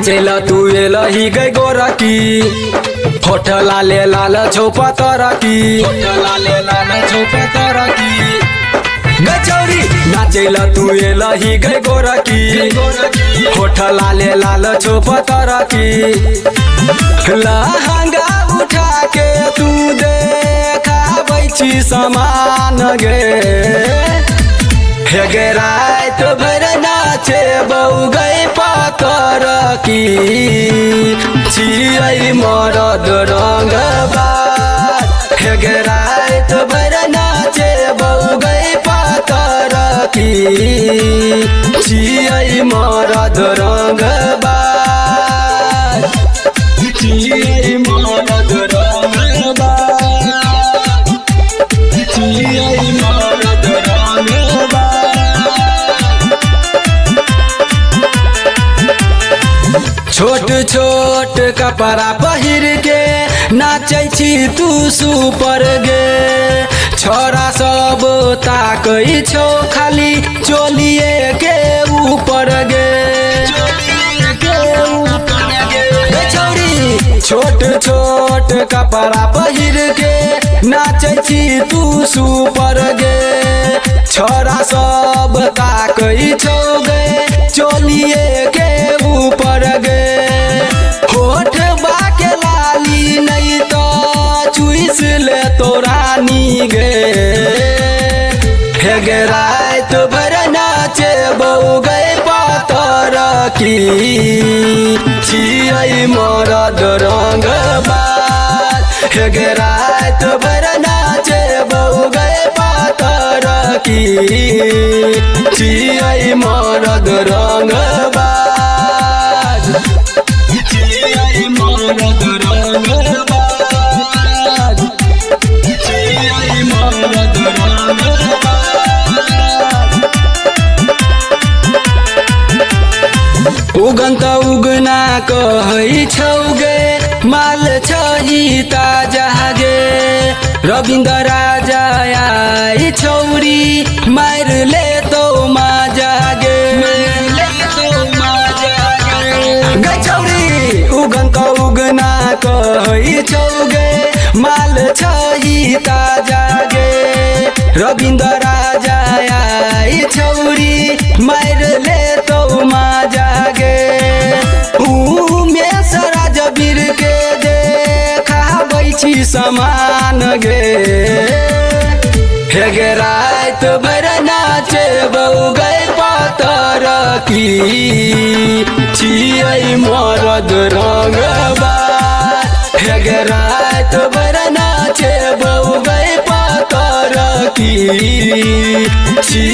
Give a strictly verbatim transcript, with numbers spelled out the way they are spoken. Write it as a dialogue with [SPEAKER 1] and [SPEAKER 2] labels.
[SPEAKER 1] नाचेला तू एलही गई गोरकी होठ लाले लाल छौपा तरकी होठ लाले लाल छौपा तरकी गचौरी नाचेला तू एलही गई गोरकी होठ लाले लाल छौपा तरकी लहंगा उठा के तू देखाबै छी समान गे हे गे रात भर नाचे बऊ गई पातर की छियै मरद रंगबाज हे गे रात भर नाचे बऊ गई पातर की छियै मरद रंगबाज छियै मरद रंगबाज छियै मरद रंगबाज। छोट छोट कपड़ा पहिर के नाचै छी तू सुपर गे छोरा सब ताकै छौ खाली चोलिए के ऊपर गे छौरी छोट छोट कपड़ा पहिर के नाचै छी तू सुपर गे छोरा सब ताकै छौ गे चोलिए के ऊपर गे होठ बाके लाली नहीं तो चुइस ले तो रानी गे हे गे रात भर नाचे बऊ गए पातर की छियै मरद रंगबाज हे गे रात भर नाचे बऊ गए पातर की छियै मरद रंगबाज छियै मरद रंगबाज छियै मरद रंगबाज। उगन त उगना कहै छौ गे माल छही ताजा गे रविन्द्र राजा आई छौरी मार ले तो माजा गे गचौरी उगन त उगना कहै छौ गे माल छही ताजा गे रविन्द्र राजा आई छौरी मार ले तो माजा गे उमेश राजवीर के देखाबै छी समान गे हे गे रात भर नाचे बऊ गए पातर की छियै मरद रंगबाज हे गे रात भर नाचे बऊ गए पातर की